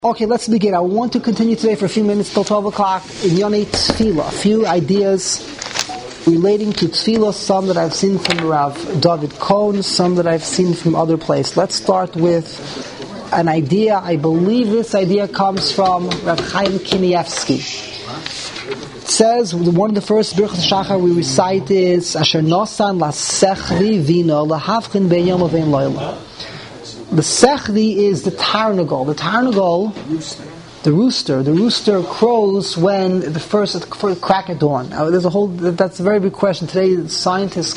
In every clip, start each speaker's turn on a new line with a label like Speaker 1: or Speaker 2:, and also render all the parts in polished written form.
Speaker 1: Okay, let's begin. I want to continue today for a few minutes till 12 o'clock in Yonei Tefillah. A few ideas relating to Tefillah, some that I've seen from Rav David Cohn, some that I've seen from other places. Let's start with an idea. I believe this idea comes from Rav Chaim Kanievsky. It says, one of the first Birchas Shachar we recite is, Asher nosan la sechvi vino la havchin ben yom uvein loyla. The sechvi is the tarnagol. The tarnagol, the rooster crows when the first crack at dawn. That's a very big question. Today scientists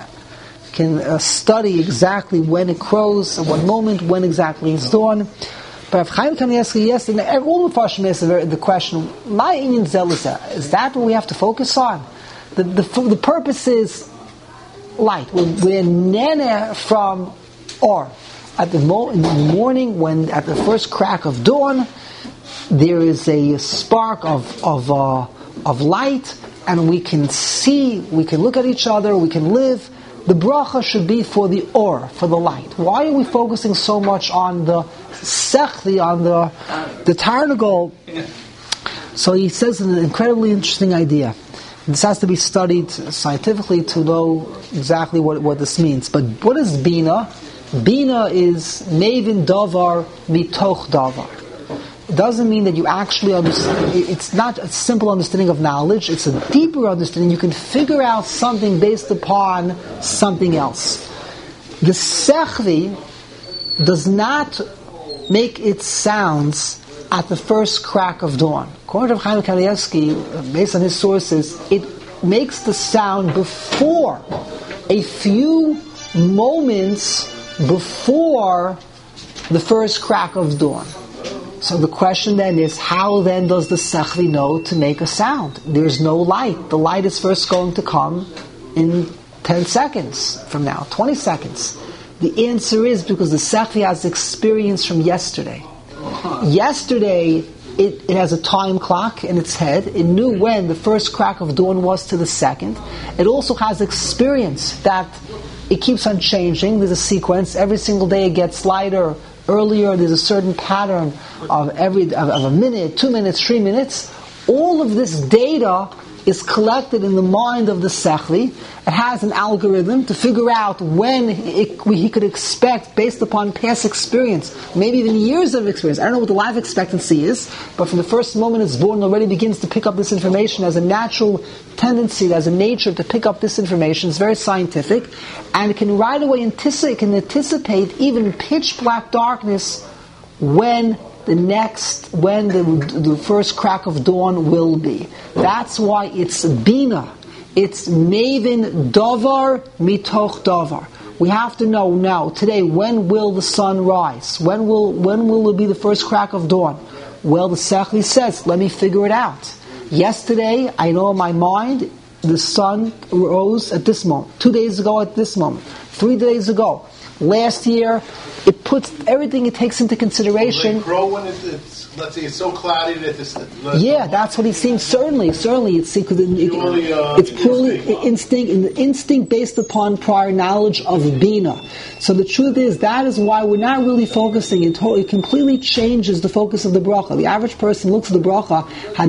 Speaker 1: can study exactly when it crows, at what moment, when exactly it's dawn. But if Chaim Kanievsky, yes, and all the Farshim ask the question, my inyan zelizah, is that what we have to focus on? The purpose is light. We're nene from or. In the morning, when at the first crack of dawn, there is a spark of light, and we can see, we can look at each other, we can live. The bracha should be for the or, for the light. Why are we focusing so much on the sechli, on the tarnagol? So he says an incredibly interesting idea. This has to be studied scientifically to know exactly what this means. But what is bina? Bina is mevin davar mitoch davar. It doesn't mean that you actually understand. It's not a simple understanding of knowledge. It's a deeper understanding. You can figure out something based upon something else. The sechvi does not make its sounds at the first crack of dawn. According to Chaim Kanievsky, based on his sources, it makes the sound before, a few moments before the first crack of dawn. So the question then is, how then does the sechvi know to make a sound? There's no light. The light is first going to come in 10 seconds from now, 20 seconds. The answer is because the sechvi has experience from yesterday. Yesterday, it has a time clock in its head. It knew when the first crack of dawn was to the second. It also has experience that it keeps on changing. There's a sequence. Every single day it gets lighter, earlier. There's a certain pattern of a minute, 2 minutes, 3 minutes. All of this data is collected in the mind of the sechli. It has an algorithm to figure out when he could expect based upon past experience, maybe even years of experience. I don't know what the life expectancy is, but from the first moment it's born, it already begins to pick up this information as a natural tendency, as a nature to pick up this information. It's very scientific, and it can right away anticipate even pitch black darkness when the first crack of dawn will be. That's why it's bina. It's mevin davar mitoch davar. We have to know now, today, when will the sun rise? When will it be the first crack of dawn? Well, the sechli says, let me figure it out. Yesterday, I know in my mind, the sun rose at this moment. 2 days ago at this moment. 3 days ago. Last year, it puts everything it takes into consideration.
Speaker 2: Will they grow when let's say it's so cloudy that this...
Speaker 1: that's what he's saying. Certainly, it's purely instinct based upon prior knowledge of bina. So the truth is, that is why we're not really focusing. It completely changes the focus of the bracha. The average person looks at the bracha,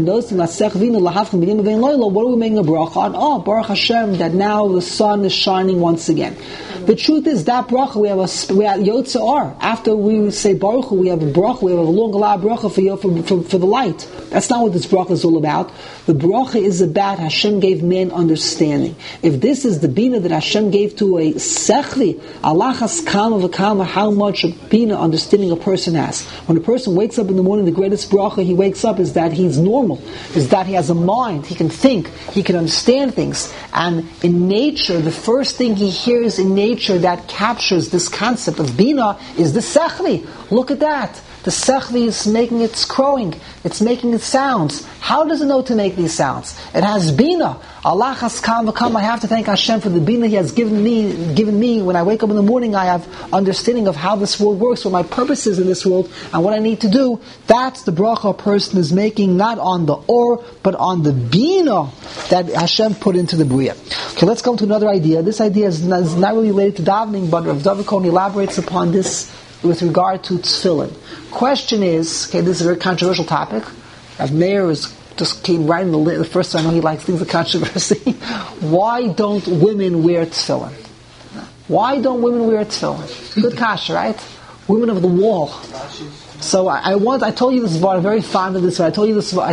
Speaker 1: what are we making a bracha on? Oh, Baruch Hashem, that now the sun is shining once again. The truth is, that bracha, we have Yotze Or. After we say Baruch Hu, we have a bracha, we have a long ala bracha for the light. That's not what this bracha is all about. The bracha is about Hashem gave man understanding. If this is the bina that Hashem gave to a sechli, Allah has kama v'kama, how much bina understanding a person has. When a person wakes up in the morning, the greatest bracha he wakes up is that he's normal, is that he has a mind, he can think, he can understand things. And in nature, the first thing he hears in nature that captures this concept of bina is the sechli. Look at that. The sechli is making its crowing. It's making its sounds. How does it know to make these sounds? It has bina. Allah has come. I have to thank Hashem for the bina He has given me. When I wake up in the morning, I have understanding of how this world works, what my purpose is in this world, and what I need to do. That's the bracha a person is making, not on the or, but on the bina that Hashem put into the bria. Okay, let's come to another idea. This idea is not really related to davening, but Rav David Cohn elaborates upon this with regard to tefillin. Question is, okay, this is a very controversial topic. Rav Meir just came right in the first time I know he likes things of controversy. Why don't women wear tefillin? Why don't women wear tefillin? Good kasha, right? Women of the wall. So I told you this about, I'm very fond of this. I told you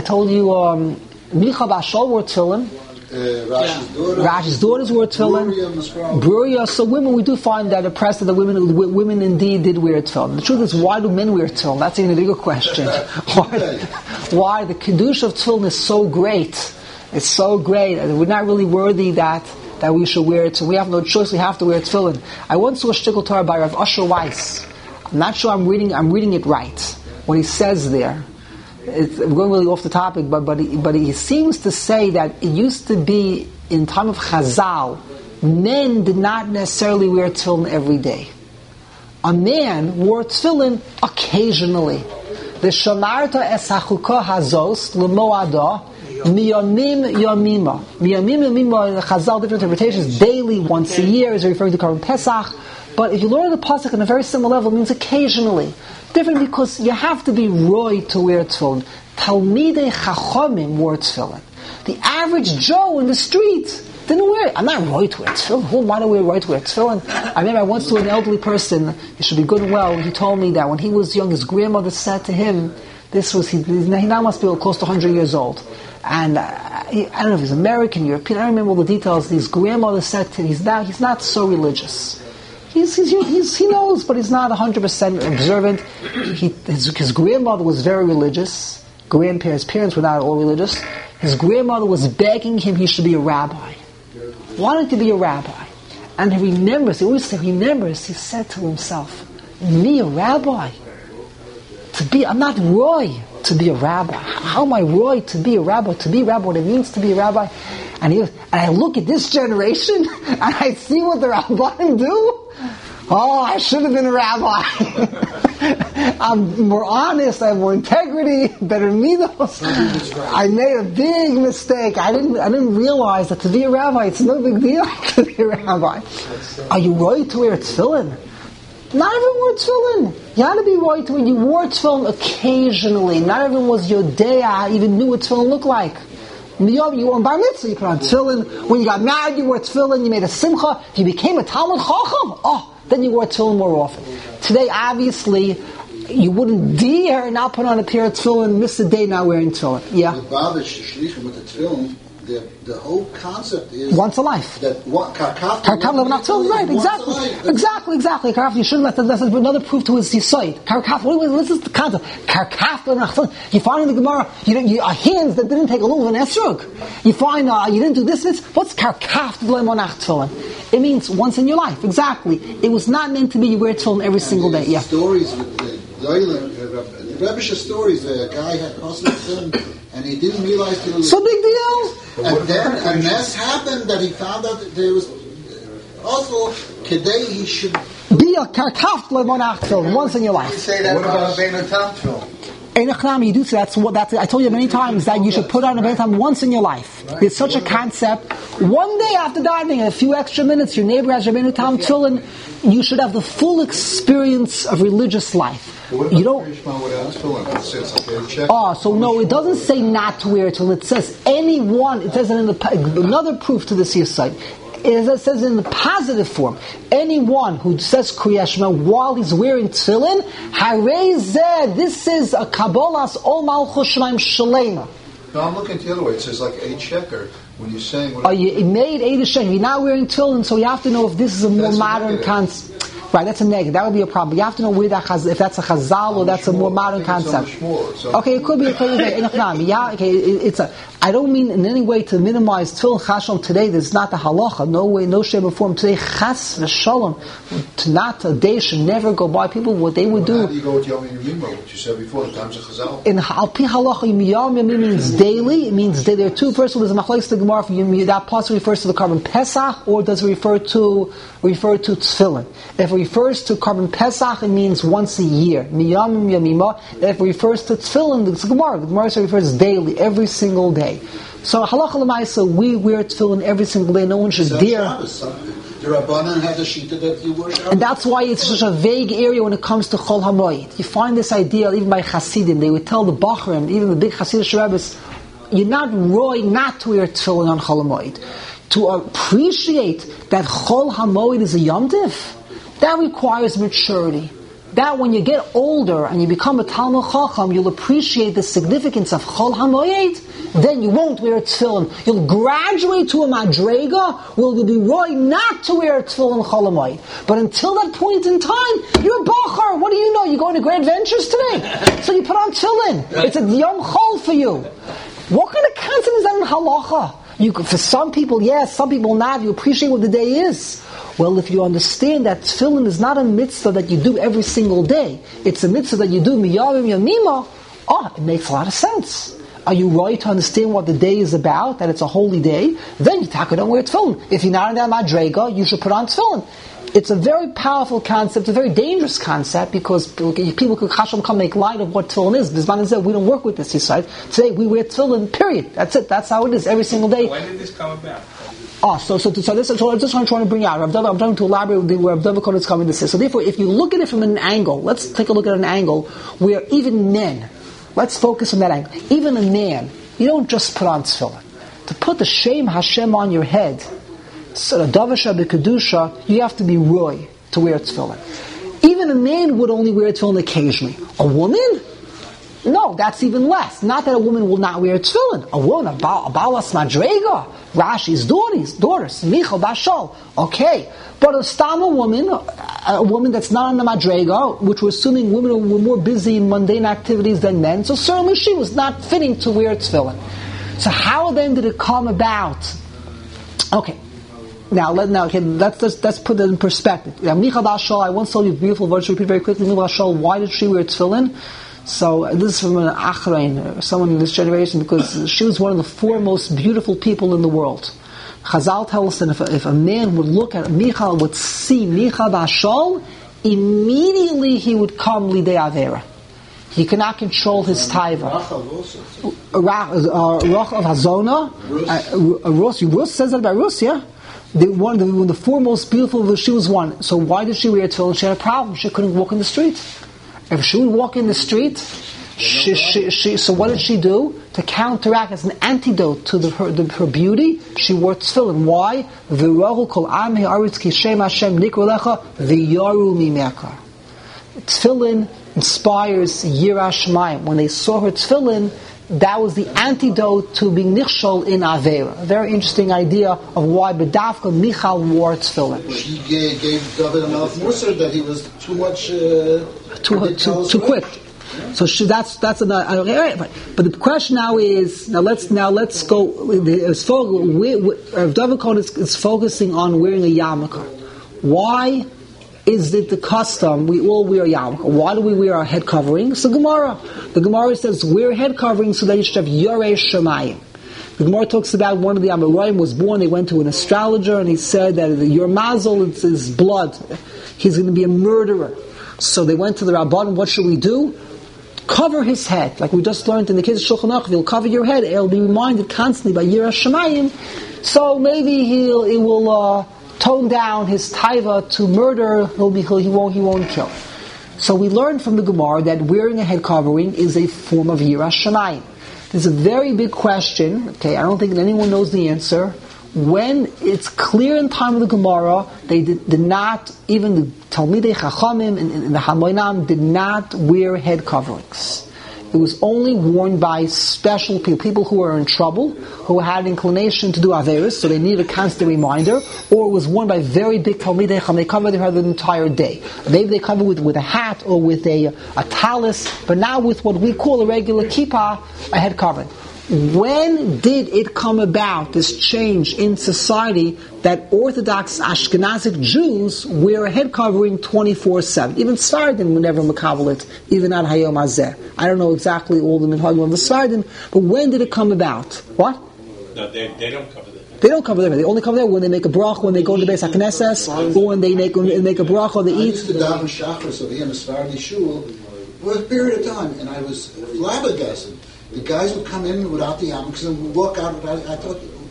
Speaker 1: Micha Bashal wore tefillin. Rashi's daughters wore tefillin. Bruria. So women, we do find that impressed that the women indeed did wear tefillin. The truth is, why do men wear tefillin? That's even a bigger question. Why the kedusha of tefillin is so great? It's so great, and we're not really worthy that we should wear it. So we have no choice. We have to wear tefillin. I once saw a shtickle Torah by Rav Usher Weiss. I'm not sure I'm reading it right. What he says there. We're going really off the topic, but he seems to say that it used to be in time of Chazal, men did not necessarily wear tefillin every day. A man wore tefillin occasionally. The shamarta es hachuka hazos l'moada miyamim yamima. Miyamim yamima in the Chazal, different interpretations. Daily, once a year, is referring to Korban Pesach. But if you learn the pasuk on a very similar level, it means occasionally. Different because you have to be roy to wear tefillin. Talmidei Chachamim wore tefillin. The average Joe in the street didn't wear it. I'm not roy to wear tefillin. Who am I to wear roy to wear tefillin? I remember I once to an elderly person, he should be good and well, he told me that when he was young, his grandmother said to him, he now must be close to 100 years old. And I don't know if he's American, European, I don't remember all the details. His grandmother said to him, he's not so religious. He knows, but he's not 100% observant. His grandmother was very religious. His parents were not all religious. His grandmother was begging him he should be a rabbi. Wanted to be a rabbi. And he remembers, he said to himself, me a rabbi? I'm not roy to be a rabbi. How am I roy to be a rabbi? To be a rabbi, what it means to be a rabbi? And I look at this generation, and I see what the rabbanim do. Oh, I should have been a rabbi. I'm more honest, I have more integrity, better midos. I made a big mistake. I didn't realize that to be a rabbi, it's no big deal to be a rabbi. Are you right to wear tefillin? Not everyone wore tefillin. You had to be right to wear. You wore tefillin occasionally. Not everyone was yodea, even knew what tefillin looked like. You wore bar mitzvah, you put on tefillin. When you got married, you wore tefillin. You made a simcha. If you became a Talmud Chacham, then you wore tefillin more often. Today, obviously, you wouldn't dare not put on a pair of tefillin, miss a day not wearing tefillin. Yeah.
Speaker 3: The Baba Shlichim with the tefillin, the whole concept is
Speaker 1: once a life.
Speaker 3: That karkaf
Speaker 1: right? Exactly. Karkaf, you shouldn't let that's another proof to his yisoid. Karkaf, what is the concept? Karkaf, you find in the Gemara, you hands that didn't take a little of an esrog. You find you didn't do this. What's karkaf to monach tefillin? It means once in your life. Exactly. It was not meant to be you wear tefillin every single day. Yeah.
Speaker 3: Stories with the Rebbe's stories. A guy had crossed him, and he didn't realize it was
Speaker 1: so big deal.
Speaker 3: And then a mess happened that he found out that there was also today he should
Speaker 1: be a karkaf lemonach tefillin once in your life.
Speaker 2: You say that about a Beinu Tam tefillin.
Speaker 1: You do say that's I told you many times that you should put on a Beinu Tam once in your life. Right. It's such a concept. One day after diving, a few extra minutes, your neighbor has your Beinu Tam tefillin. You should have the full experience of religious life. You don't. So no, it doesn't say not to wear tefillin. It says anyone. It says it in another proof to this year's site. It says in the positive form, anyone who says Kriyat Shema while he's wearing tefillin, Harei Zeh, this is a Kabbalas Ol Malchus Shemaim Shalema.
Speaker 2: No, I'm looking at the other way. It says like 8 sheker. When you're saying...
Speaker 1: you made 8 sheker. You're not wearing tefillin, so you have to know if this is a more modern concept. Right, that's a negative. That would be a problem. You have to know where if that's a chazal or that's a more modern concept. Okay, it could be. I don't mean in any way to minimize tefillin chashom today. There's not the halacha. No way, no shape or form. Today, chas v'shalom. A day should never go by. People, what they would do.
Speaker 2: How do you go with Yom Yomima, which you said before, the times of chazal?
Speaker 1: In al pi halacha, Yom Yomima means daily. It means day. There are two verses. There's a machlokes the Gemara. That plus refers to the Korban Pesach, or does it refer to tefillin? If it refers to Korban Pesach, it means once a year. Miyamim Yamima. If it refers to tefillin, it's Gemara. The Gemara refers daily, every single day. So halacha l'maisa, we wear tefillin every single day. No one should dare.
Speaker 3: The Rabbanan had the shita that you worship.
Speaker 1: And that's why it's such a vague area when it comes to Chol HaMoed. You find this idea even by Hasidim. They would tell the Bachrim, even the big Hasidic Rebbes, you're not roy not to wear tefillin on Chol HaMoed. To appreciate that Chol HaMoed is a Yom Tiv, that requires maturity. That when you get older and you become a Talmud Chacham, you'll appreciate the significance of Chol HaMoed, then you won't wear tefillin. You'll graduate to a madrega where you'll be roy not to wear tefillin Chol HaMoed. But until that point in time, you're a Bachar. What do you know? You're going to Grand Ventures today. So you put on tefillin. It's a Yom Chol for you. What kind of concept is that in halacha? For some people, yes, some people not. You appreciate what the day is. Well, if you understand that tefillin is not a mitzvah that you do every single day, it's a mitzvah that you do miyavim yamima, it makes a lot of sense. Are you right to understand what the day is about, that it's a holy day? Then you don't wear tefillin. If you're not in that madrega, you should put on tefillin. It's a very powerful concept, a very dangerous concept, because people could come make light of what tefillin is. Bisman said, we don't work with this, he said. Today we wear tefillin, period. That's it. That's how it is every single day.
Speaker 4: When did this come about?
Speaker 1: So this is what I'm trying to bring out. I'm trying to elaborate where Rav Dov is coming to say. So therefore, if you look at it from an angle, let's take a look at an angle where even men, let's focus on that angle. Even a man, you don't just put on tefillin. To put the Shem Hashem on your head, so the Davasha B'Kedusha, you have to be roy to wear tefillin. Even a man would only wear tefillin occasionally. A woman? No, that's even less. Not that a woman will not wear tefillin. A woman, a balas madrega, Rashi's daughters, Michal Bashal. Okay, but a stama woman that's not on the madrega, which we're assuming women were more busy in mundane activities than men, so certainly she was not fitting to wear tefillin. So how then did it come about? Okay. Let's put that in perspective. Michal Bashal, I once told you a beautiful verse. Repeat very quickly. Michal Bashal, why did she wear tefillin? So this is from an achrein, someone in this generation, because she was one of the four most beautiful people in the world. Chazal tells us that if a man would look at Michal, would see Michal Bashal, immediately he would come lidei avera. He cannot control his taiva. Rachel of Hazona, Rus says that about Rus, yeah? One of the four most beautiful, she was one. So why did she wear tefillin? She had a problem. She couldn't walk in the street. If she would walk in the street, so what did she do? To counteract, as an antidote to her beauty, she wore tefillin. Why? Tefillin inspires Yirah Shamayim. When they saw her tefillin, that was the antidote to being nichshol in Avera. A very interesting idea of why B'davka Michal wore tefillin.
Speaker 3: She gave David a mouth Musar that he was too much...
Speaker 1: too quick. So that's another. But the question now is let's go. Rav David Cohen is focusing on wearing a yarmulke. Why is it the custom we all wear a yarmulke? Why do we wear our head covering? It's the Gemara. The Gemara says wear head covering so that you should have Yorei Shemayim. The Gemara talks about one of the Amoraim was born. They went to an astrologer and he said that your mazel is his blood. He's going to be a murderer. So they went to the Rabban. What should we do? Cover his head, like we just learned in the case of Shulchan Aruch. If you'll cover your head, it'll be reminded constantly by Yirah Shamayim. So maybe he will tone down his taiva to murder. He won't kill. So we learned from the Gemara that wearing a head covering is a form of Yirah Shamayim. There's a very big question. Okay, I don't think anyone knows the answer. When it's clear in time of the Gemara, they did not, even the Talmidei Chachamim and the Hamoinam did not wear head coverings. It was only worn by special people who were in trouble, who had an inclination to do Averis, so they needed a constant reminder, or it was worn by very big Talmidei Chachamim. They covered their head the entire day. Maybe they covered with a hat or with a talis, but now with what we call a regular kippah, a head covering. When did it come about, this change in society, that Orthodox Ashkenazic Jews wear a head covering 24/7? Even Sfardim would never makabel it, even at Hayom Hazeh. I don't know exactly all the minhagim of the Sfardim, but when did it come about? What?
Speaker 4: No, they don't cover that.
Speaker 1: They don't cover that. They only cover that when they make a brach, when they go to the Beis HaKnesses, or when they make a brach, or they eat.
Speaker 3: I used to daven Shachris over here in a Sephardi shul for a period of time, and I was flabbergasted. The guys would come in without the yarmulkes and would walk out. I thought,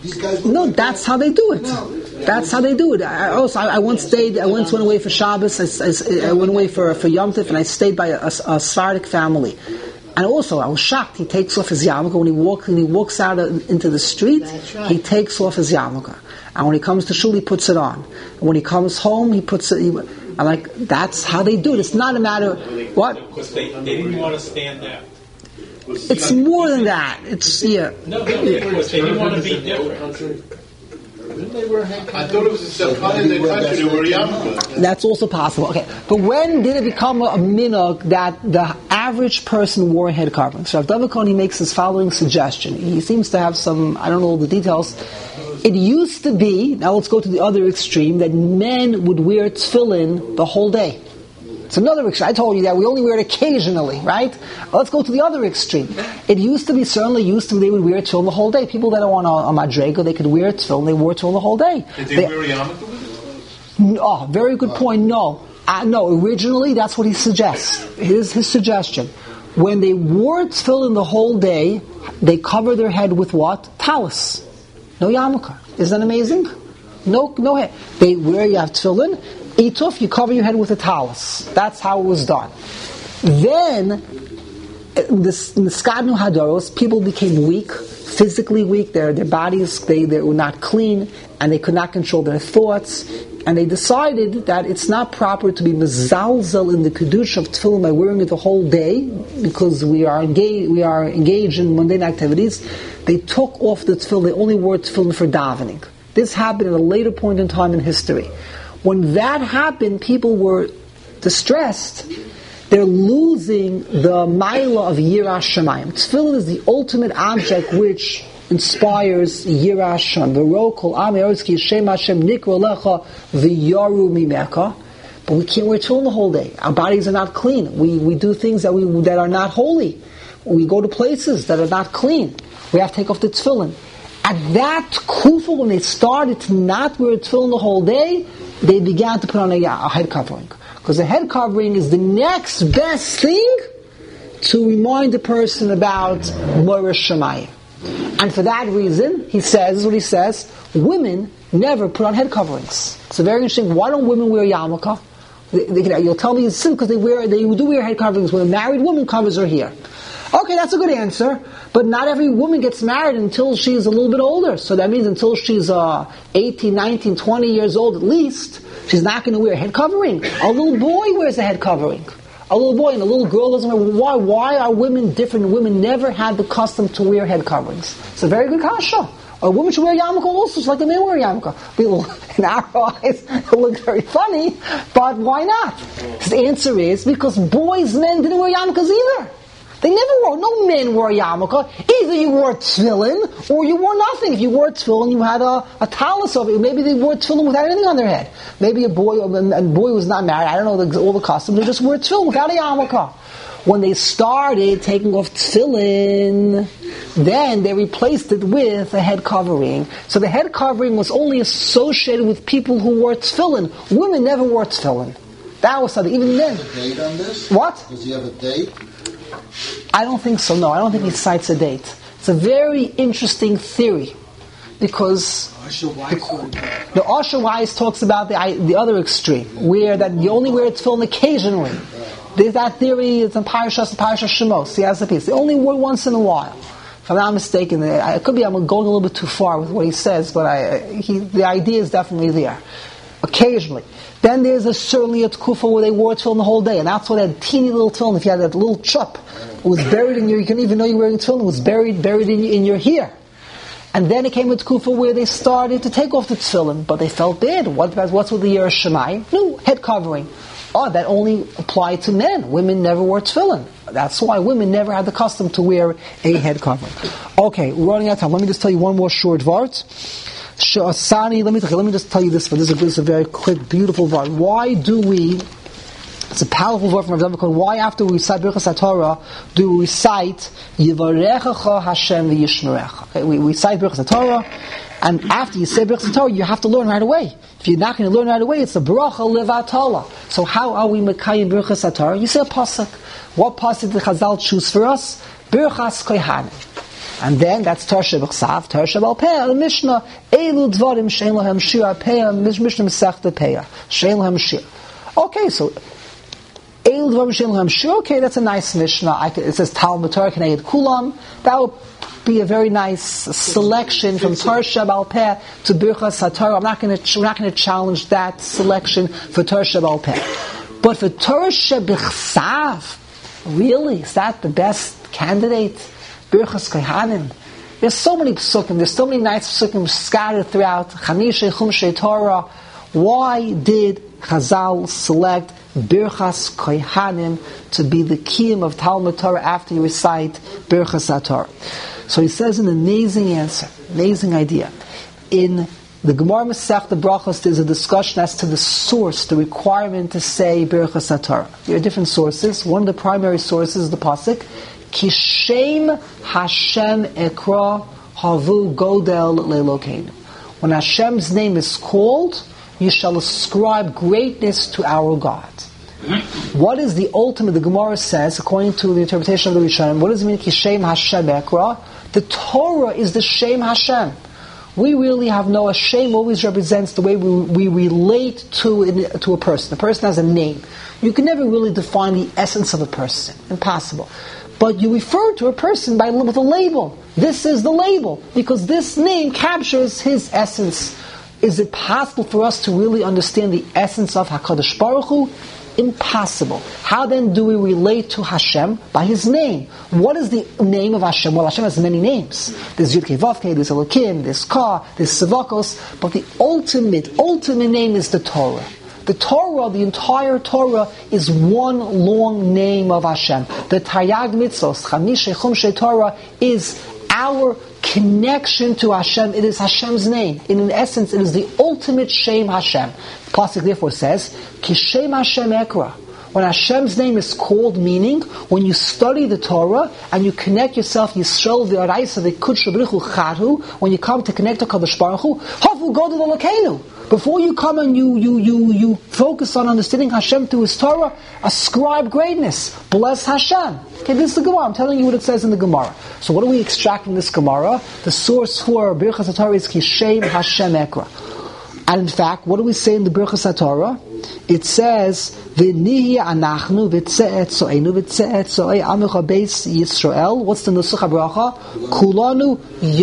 Speaker 3: These guys.
Speaker 1: No, that's how they do it. That's how they do it. I once went away for Shabbos. I went away for Yom Tov, and I stayed by a Sephardic family. And also, I was shocked. He takes off his yarmulke when he walks out into the street. Right. He takes off his yarmulke, and when he comes to shul, he puts it on. And when he comes home, he puts it. I'm like, that's how they do it. It's not a matter what.
Speaker 4: Because they didn't want to stand there.
Speaker 1: It's more than that. It's
Speaker 4: No, because they didn't want to be different.
Speaker 2: I thought it was a Sephardi in the country. They were yarmulke.
Speaker 1: That's also possible. Okay, but when did it become a minhag that the average person wore a head covering? So Rav David Cohen, he makes his following suggestion. He seems to have some, I don't know all the details. It used to be, now let's go to the other extreme, that men would wear tefillin the whole day. It's another extreme. I told you that we only wear it occasionally, right? Let's go to the other extreme. It used to be, they would wear tefillin the whole day. People that are on a madrega, they could wear tefillin, they wore tefillin the whole day.
Speaker 2: Did they wear yarmulke with it?
Speaker 1: Oh, very good point. No, originally that's what he suggests. Here's his suggestion. When they wore tefillin the whole day, they cover their head with what? Talis. No yarmulke. Isn't that amazing? No head. You have tefillin, Ituf, you cover your head with a talis. That's how it was done. Then, in the Skadnu Hadoros, people became weak, physically weak. Their bodies, they were not clean, and they could not control their thoughts. And they decided that it's not proper to be mezalzel in the kedusha of tefillin by wearing it the whole day, because we are engaged in mundane activities. They took off the tefillin. They only wore tefillin for davening. This happened at a later point in time in history. When that happened, people were distressed. They're losing the maila of Yiras Shamayim. Tefillin is the ultimate object which inspires Yiras Shamayim. V'ro kol am eretz ki Shem Hashem nikra lecha v'yaru mimeka. But we can't wear tefillin the whole day. Our bodies are not clean. We do things that are not holy. We go to places that are not clean. We have to take off the tefillin. At that kufa, when they started to not wear tefillin the whole day, they began to put on a head covering. Because the head covering is the next best thing to remind the person about Moirish Shamayim. And for that reason, this is what he says, women never put on head coverings. It's very interesting. Why don't women wear yarmulke? You'll tell me it's because they do wear head coverings when a married woman covers her hair. Okay, that's a good answer. But not every woman gets married until she's a little bit older. So that means until she's 18, 19, 20 years old at least, she's not going to wear a head covering. A little boy wears a head covering. A little boy and a little girl doesn't wear. Why? Why are women different? Women never had the custom to wear head coverings. It's a very good kasha. A woman should wear yarmulke also, just like a man wear yarmulke. In our eyes, it looks very funny, but why not? His answer is because men didn't wear yarmulkes either. They never wore, no men wore yarmulke. Either you wore tefillin, or you wore nothing. If you wore tefillin, you had a talis over it. Maybe they wore tefillin without anything on their head. Maybe a boy was not married, I don't know all the customs, they just wore tefillin without a yarmulke. When they started taking off tefillin, then they replaced it with a head covering. So the head covering was only associated with people who wore tefillin. Women never wore tefillin. That was something, even then.
Speaker 3: Does he have a date on this?
Speaker 1: What?
Speaker 3: Does he have a date?
Speaker 1: I don't think so, no. I don't think he cites a date. It's a very interesting theory. Because the Osher Weiss talks about the other extreme, where that you only wear tefillin occasionally. There's that theory, it's in Parashas Shemos. He has a piece. They only wear once in a while. If I'm not mistaken, it could be I'm going a little bit too far with what he says, but the idea is definitely there. Occasionally. Then there's certainly a tkufa where they wore tefillin the whole day, and that's what that teeny little tefillin, if you had that little chup, it was buried in you couldn't even know you were wearing tefillin, it was buried in your hair. And then it came a tkufa where they started to take off the tefillin, but they felt bad. What's with the Yiras Shamayim? No, head covering. Oh, that only applied to men. Women never wore tefillin. That's why women never had the custom to wear a head covering. Okay, we're running out of time. Let me just tell you one more short vart. Shasani, let me just tell you this. This is a very quick, beautiful vart. Why do we? It's a powerful vart from Rav David Cohen. Why, after we recite Birchas HaTorah, do we recite Yivarechecha Hashem v'Yishmerecha? Okay, we recite Birchas HaTorah, and after you say Birchas HaTorah, you have to learn right away. If you're not going to learn right away, it's a bracha levatala. So how are we mekayim Birchas HaTorah? You say a pasuk. What pasuk did Chazal choose for us? Birchas Kohanim. And then that's Torah Shebechsav, Torah Shebal Peh, the Mishnah, Eilu Dvarim Shein Lahem Shir Peh, Mishnah Masechta Peh, Shein Lahem Shir. Okay, so Eilu Dvarim Shein Lahem Shir. Okay, that's a nice Mishnah. It says Talmud Torah Keneged Kulam. That would be a very nice selection from Torah Shebal Peh to Birchas HaTorah. We're not going to challenge that selection for Torah Shebal Peh. But for Torah Shebechsav, really, is that the best candidate? Birchas Kohanim. There's so many psukim. There's so many nice psukim scattered throughout Chamisha Chumshei Torah. Why did Chazal select Birchas Kohanim to be the kiyum of Talmud Torah after you recite Birchas HaTorah? So he says an amazing answer, amazing idea. In the Gemara Masechta Brachos, there's a discussion as to the source, the requirement to say Birchas HaTorah. There are different sources. One of the primary sources is the pasuk, Kishem Hashem Ekra Havu Godel Lelokeinu. When Hashem's name is called, you shall ascribe greatness to our God. What is the ultimate? The Gemara says, according to the interpretation of the Rishonim, what does it mean, Kishem Hashem Ekra? The Torah is the Shem Hashem. We really have no. Hashem always represents the way we relate to a person. A person has a name. You can never really define the essence of a person. Impossible. But you refer to a person with a label. This is the label, because this name captures his essence. Is it possible for us to really understand the essence of HaKadosh Baruch Hu? Impossible. How then do we relate to Hashem? By His name. What is the name of Hashem? Well, Hashem has many names. There's Yud Kei Vav Kei, there's Elokim, there's Ka, there's Sevakos, but the ultimate name is the Torah. The Torah, the entire Torah, is one long name of Hashem. The Taryag Mitzvos, Chamisha Chumshei Torah, is our connection to Hashem. It is Hashem's name. In essence, it is the ultimate Shem Hashem. The pasuk therefore says, Kishem Hashem Ekra. When Hashem's name is called, meaning when you study the Torah and you connect yourself, Yisrael v'Araisa v'Kudsha B'Richu Chadu, when you come to connect to Kadosh Baruch Hu, Havu Godel Elokeinu. Before you come and you focus on understanding Hashem through His Torah, ascribe greatness. Bless Hashem. Okay, this is the Gemara. I'm telling you what it says in the Gemara. So what do we extract from this Gemara? The source for Birchas HaTorah is Kishem Hashem Ekra. And in fact, what do we say in the Birchas HaTorah? It says, V'nihi anachnu v'tze'et so'enu v'tze'et so'ei amecha beis Yisrael. What's the Nusach HaBracha? Kulanu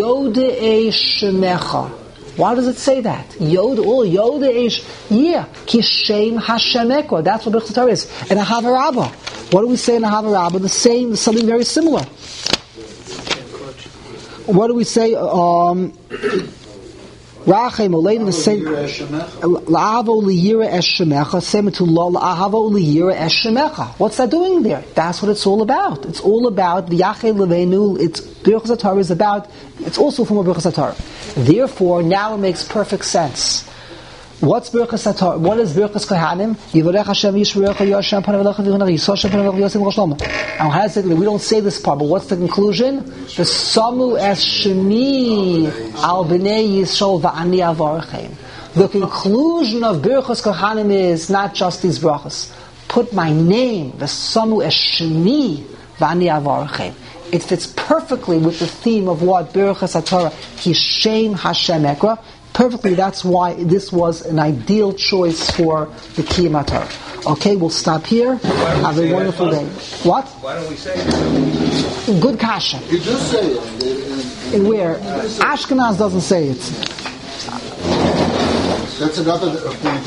Speaker 1: Yodei Shemecha. Why does it say that? Yodeish, yeah, Kishem Hashem Ekra. That's what Birchas HaTorah is. And Ahava Rabbah. What do we say in Ahava Rabbah? The same, something very similar. What do we say? Rachem Olein, the same. La'avo liyira eshemecha. Same to la'avo liyira eshemecha. What's that doing there? That's what it's all about. It's all about the Yachei Leveinu. It's Birchas HaTorah is about. It's also from a Birchas HaTorah. Therefore, now it makes perfect sense. What's Birchas HaTorah? What is Birchas Kohanim? Yivarech Hashem Yishmerecha Yoshem Panav Elecha V'Yonach Yisrael Hashem Panav Elecha Yosem Rosh Lama. And how does it? We don't say this part, but what's the conclusion? The Samu Es Shemi Al Bnei Yisrael V'Ani Avarchem. The conclusion of Birchas Kohanim is not just these brachas. Put my name, the Samu Es Shemi V'Ani Avarchem. It fits perfectly with the theme of what Birchas HaTorah, Kishem Hashem Ekra. Perfectly, that's why this was an ideal choice for the Kiyum HaTorah. Okay, we'll stop here. Have a wonderful day. What?
Speaker 5: Why don't we say it?
Speaker 3: You
Speaker 1: Good kasha.
Speaker 3: just say it.
Speaker 1: In where? Ashkenaz doesn't say it.
Speaker 3: That's another point.